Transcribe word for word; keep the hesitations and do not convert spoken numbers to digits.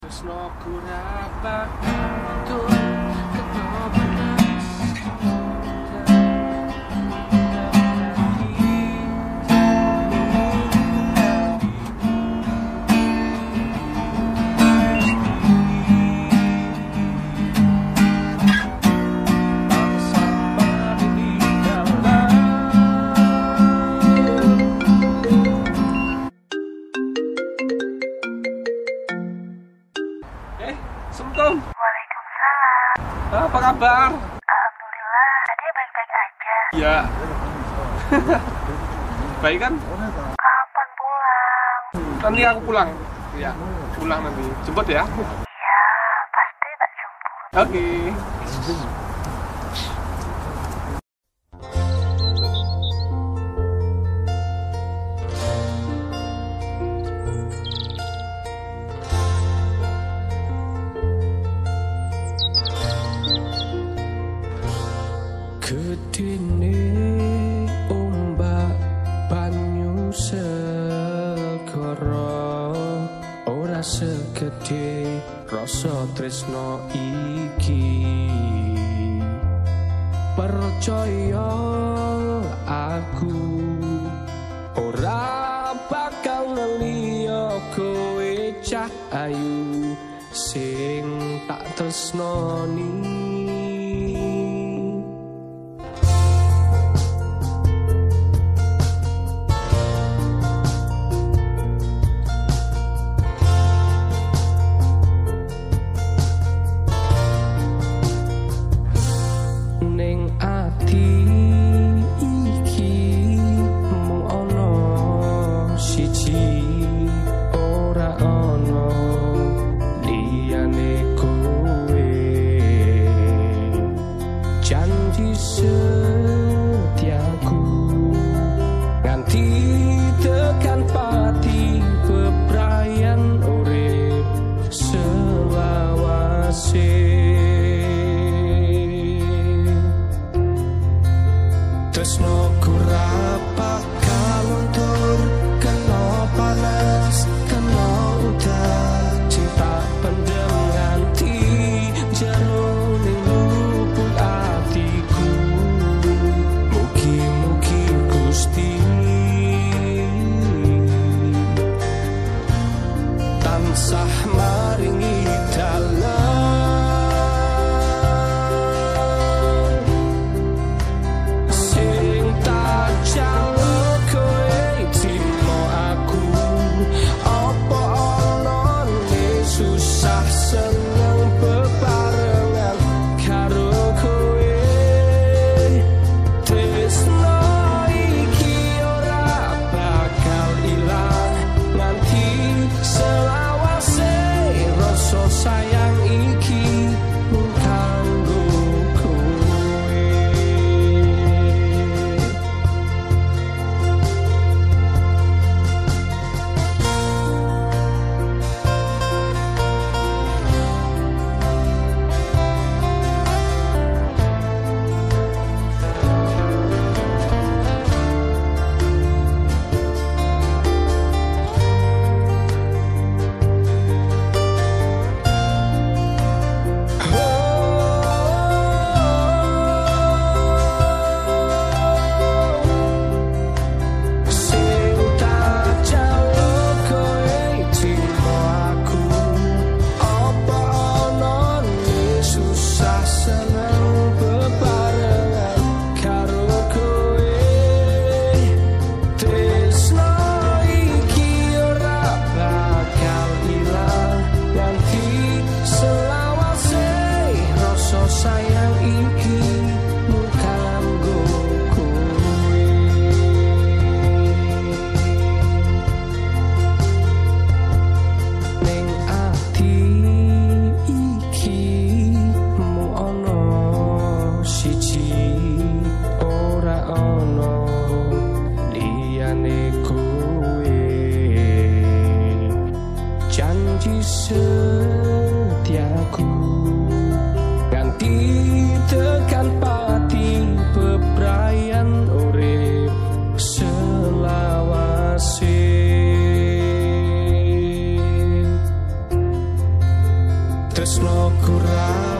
Tresno kurapa tuh ketopan Assalamualaikum. Waalaikumsalam. Apa kabar? Alhamdulillah, adek baik-baik aja. Ya. Baik kan? Kapan pulang? Nanti aku pulang. Ya, pulang nanti. Jemput ya. Iya, pasti tak jemput. Oke. Gedene ombak banyu segara ora segede rasa tresno iki. Percaya aku ora bakal ngeliyo kowe cah ayu sing tak tresnoni. Ning ati iki mung ana siji, ora ana liyane kowe. Janji setiaku nganti tekan pati bebrayan urip selawase. Tresno kurapa kaluntur kena panas kena udah cinta pendem nganti jeroning lubuk atiku. Mugi-mugi Gusti tansah maringi dalan sayang iki mung kanggo kowe. tresno kurang